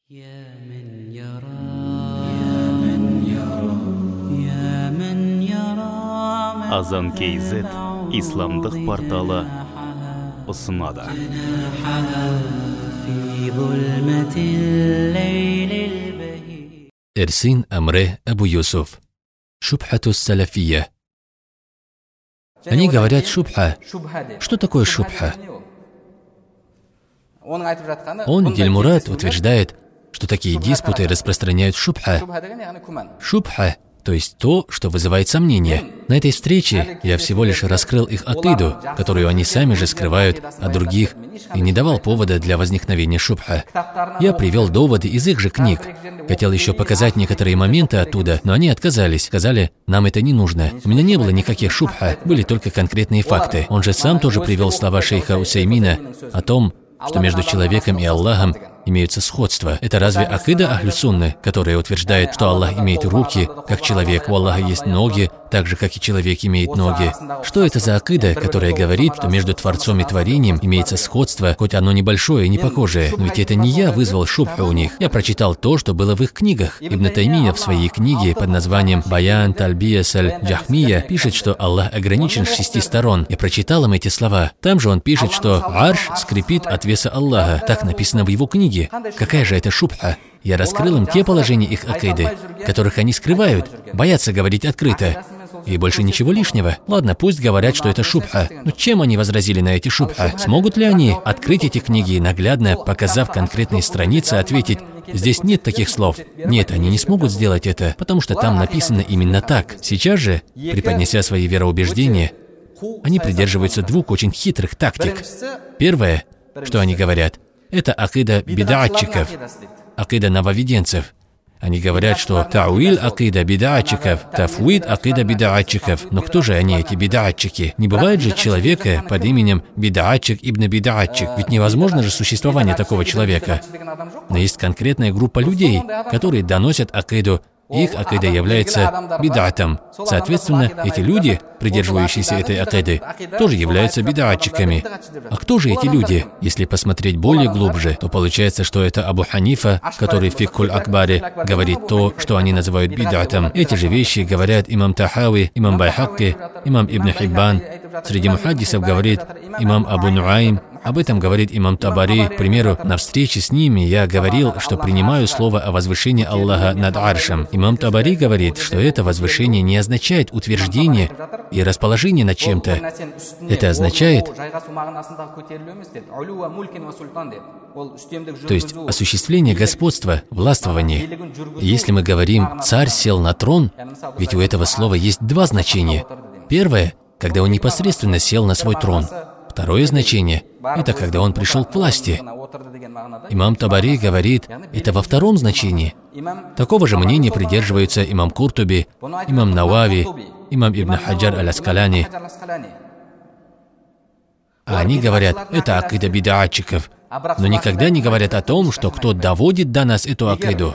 Азан KZ исламдық порталы ұсынады. Эрсин Амре Абу Юсуф. Шубхатус салафия. Они говорят шубха. Что такое шубха? Он, Дильмурад, утверждает, что такие диспуты распространяют шубха. Шубха, то есть то, что вызывает сомнения. На этой встрече я всего лишь раскрыл их акиду, которую они сами же скрывают от других, и не давал повода для возникновения шубха. Я привел доводы из их же книг. Хотел еще показать некоторые моменты оттуда, но они отказались. Сказали, нам это не нужно. У меня не было никаких шубха, были только конкретные факты. Он же сам тоже привел слова шейха Усаймина о том, что между человеком и Аллахом имеются сходства. Это разве акида Ахлю-Сунны, которая утверждает, что Аллах имеет руки, как человек, у Аллаха есть ноги, так же, как и человек имеет ноги? Что это за акида, которая говорит, что между Творцом и Творением имеется сходство, хоть оно небольшое и не похожее? Но ведь это не я вызвал шубху у них. Я прочитал то, что было в их книгах. Ибн Таймия в своей книге под названием «Баян Тальбияс аль-Джахмия» пишет, что Аллах ограничен с 6 сторон. Я прочитал им эти слова. Там же он пишет, что «Арш скрипит от веса Аллаха». Так написано в его книге. Какая же это шубха? Я раскрыл им те положения их акиды, которых они скрывают, боятся говорить открыто. И больше ничего лишнего. Ладно, пусть говорят, что это шубха. Но чем они возразили на эти шубха? Смогут ли они открыть эти книги и наглядно, показав конкретные страницы, ответить, здесь нет таких слов? Нет, они не смогут сделать это, потому что там написано именно так. Сейчас же, преподнеся свои вероубеждения, они придерживаются двух очень хитрых тактик. Первое, что они говорят, это акида бидаатчиков, акида нововведенцев. Они говорят, что тауил акида бидаатчиков, тафуид акида бидаатчиков. Но кто же они, эти бидаатчики? Не бывает же человека под именем бидаатчик ибн бидаатчик, ведь невозможно же существование такого человека. Но есть конкретная группа людей, которые доносят акиду. Их акида является бидатом. Соответственно, эти люди, придерживающиеся этой акиды, тоже являются бидаатчиками. А кто же эти люди? Если посмотреть более глубже, то получается, что это Абу Ханифа, который в Фикхуль Акбаре говорит то, что они называют бидатом. Эти же вещи говорят имам Тахави, имам Байхакки, имам Ибн Хиббан. Среди мухаддисов говорит имам Абу Нуайм. Об этом говорит имам Табари. К примеру, на встрече с ними я говорил, что принимаю слово о возвышении Аллаха над Аршем. Имам Табари говорит, что это возвышение не означает утверждение и расположение над чем-то. Это означает, то есть осуществление господства, властвования. Если мы говорим «царь сел на трон», ведь у этого слова есть два значения. Первое, когда он непосредственно сел на свой трон. Второе значение – это когда он пришел к власти. Имам Табари говорит, это во втором значении. Такого же мнения придерживаются имам Куртуби, имам Навави, имам Ибн Хаджар аль-Аскаляни. А они говорят, это акида бидаатчиков, но никогда не говорят о том, что кто доводит до нас эту акиду.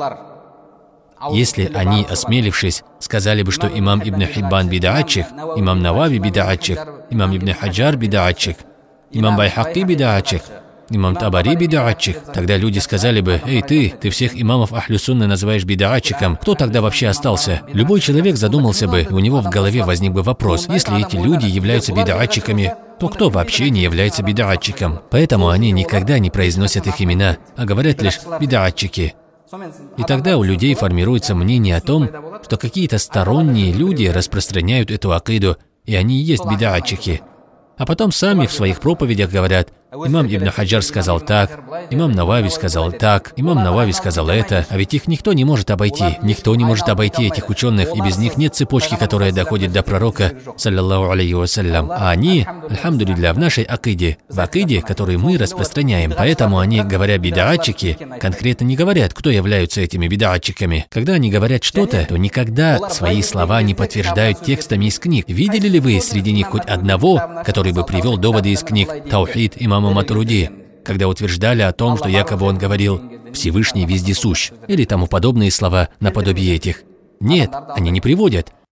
Если они, осмелившись, сказали бы, что имам Ибн Хиббан бидаатчик, имам Навави бидаатчик, имам Ибн Хаджар бидаатчик, имам Байхакки бидаатчик, имам Табари бидаатчик, тогда люди сказали бы, «Эй, ты всех имамов Ахлю-Сунны называешь бидаатчиком, кто тогда вообще остался?» Любой человек задумался бы, и у него в голове возник бы вопрос, если эти люди являются бидаатчиками, то кто вообще не является бидаатчиком? Поэтому они никогда не произносят их имена, а говорят лишь «бидаатчики». И тогда у людей формируется мнение о том, что какие-то сторонние люди распространяют эту акиду, и они и есть бидаатчики. А потом сами в своих проповедях говорят, имам Ибн Хаджар сказал так, имам Навави сказал так, имам Навави сказал это, а ведь их никто не может обойти. Никто не может обойти этих ученых, и без них нет цепочки, которая доходит до пророка, саллаллаху алейхи вассалям. А они, альхамдулилля, в нашей акиде, в акиде, которую мы распространяем. Поэтому они, говоря бидаатчики, конкретно не говорят, кто являются этими бидаатчиками. Когда они говорят что-то, то никогда свои слова не подтверждают текстами из книг. Видели ли вы среди них хоть одного, который бы привел доводы из книг Таухид имама Матуриди, когда утверждали о том, что якобы он говорил «Всевышний вездесущ» или тому подобные слова наподобие этих? Нет, они не приводят.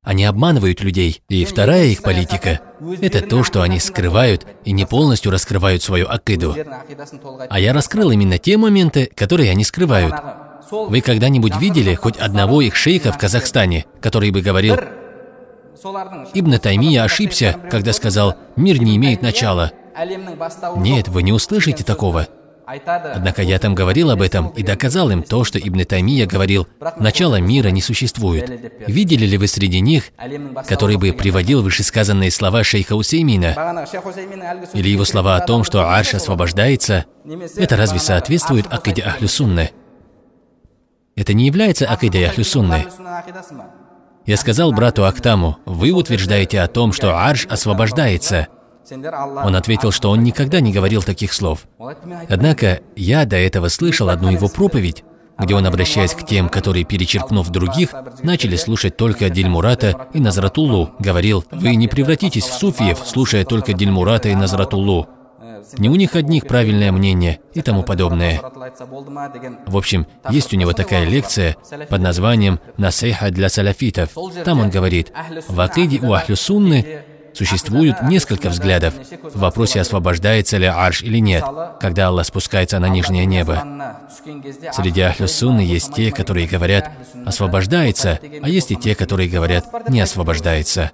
Они обманывают людей. И вторая их политика – это то, что они скрывают и не полностью раскрывают свою акиду. А я раскрыл именно те моменты, которые они скрывают. Вы когда-нибудь видели хоть одного их шейха в Казахстане, который бы говорил: Ибн Таймия ошибся, когда сказал: «Мир не имеет начала». Нет, вы не услышите такого. Однако я там говорил об этом и доказал им то, что Ибн Таймия говорил: начала мира не существует. Видели ли вы среди них, который бы приводил вышесказанные слова шейха Усеймина? Или его слова о том, что арш освобождается? Это разве соответствует акиде Ахлю Сунны? Это не является акидой Ахлю Сунны. Я сказал брату Актаму: вы утверждаете о том, что арш освобождается. Он ответил, что он никогда не говорил таких слов. Однако я до этого слышал одну его проповедь, где он, обращаясь к тем, которые, перечеркнув других, начали слушать только Дильмурата и Назратуллу, говорил: вы не превратитесь в суфиев, слушая только Дильмурата и Назратуллу. Не у них одних правильное мнение и тому подобное. В общем, есть у него такая лекция под названием «Насейха для салафитов». Там он говорит: в акиде у Ахлю Сунны существует несколько взглядов в вопросе, освобождается ли арш или нет, когда Аллах спускается на нижнее небо. Среди Ахлю Сунны есть те, которые говорят «освобождается», а есть и те, которые говорят «не освобождается».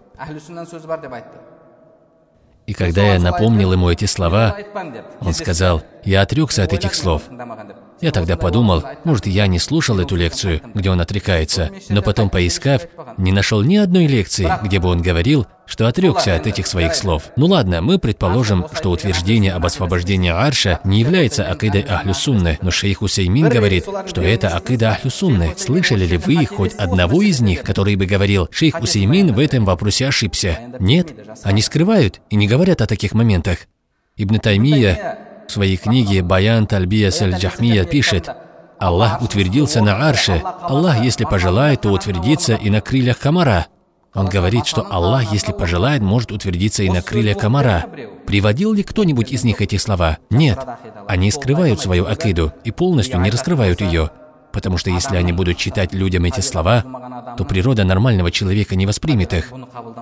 И когда я напомнил ему эти слова, он сказал: я отрекся от этих слов. Я тогда подумал, может, я не слушал эту лекцию, где он отрекается, но потом, поискав, не нашел ни одной лекции, где бы он говорил, что отрекся от этих своих слов. Ну ладно, мы предположим, что утверждение об освобождении арша не является акидой Ахлю Сунны, но шейх Усеймин говорит, что это акида Ахлю Сунны. Слышали ли вы хоть одного из них, который бы говорил: шейх Усеймин в этом вопросе ошибся? Нет, они скрывают и не говорят о таких моментах. Ибн Таймия в своей книге «Баян Тальбияс аль-Джахмия» пишет: Аллах утвердился на арше. Аллах, если пожелает, то утвердится и на крыльях комара. Он говорит, что Аллах, если пожелает, может утвердиться и на крыльях комара. Приводил ли кто-нибудь из них эти слова? Нет. Они скрывают свою акиду и полностью не раскрывают ее. Потому что если они будут читать людям эти слова, то природа нормального человека не воспримет их.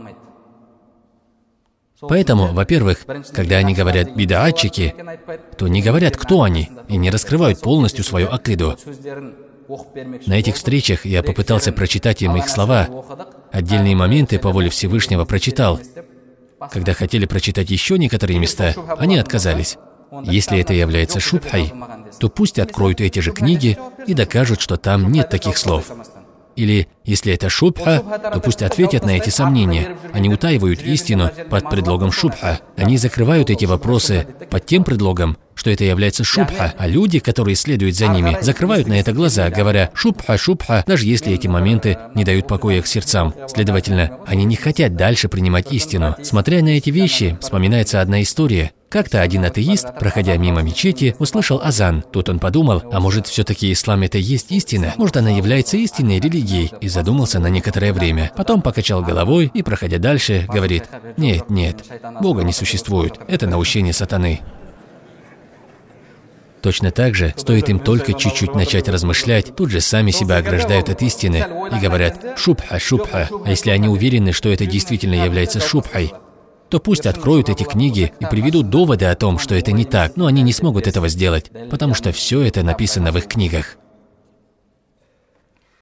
Поэтому, во-первых, когда они говорят «бидаатчики», то не говорят, кто они, и не раскрывают полностью свою акиду. На этих встречах я попытался прочитать им их слова. Отдельные моменты по воле Всевышнего прочитал. Когда хотели прочитать еще некоторые места, они отказались. Если это является шубхой, то пусть откроют эти же книги и докажут, что там нет таких слов. Или, если это шубха, то пусть ответят на эти сомнения. Они утаивают истину под предлогом шубха. Они закрывают эти вопросы под тем предлогом, что это является шубха, а люди, которые следуют за ними, закрывают на это глаза, говоря «шубха, шубха», даже если эти моменты не дают покоя их сердцам. Следовательно, они не хотят дальше принимать истину. Смотря на эти вещи, вспоминается одна история. Как-то один атеист, проходя мимо мечети, услышал азан. Тут он подумал: а может, все-таки ислам — это есть истина? Может, она является истинной религией? И задумался на некоторое время. Потом покачал головой и, проходя дальше, говорит: нет, нет, Бога не существует. Это наущение сатаны. Точно так же, стоит им только чуть-чуть начать размышлять, тут же сами себя ограждают от истины и говорят «шубха, шубха». А если они уверены, что это действительно является шубхой, то пусть откроют эти книги и приведут доводы о том, что это не так, но они не смогут этого сделать, потому что все это написано в их книгах.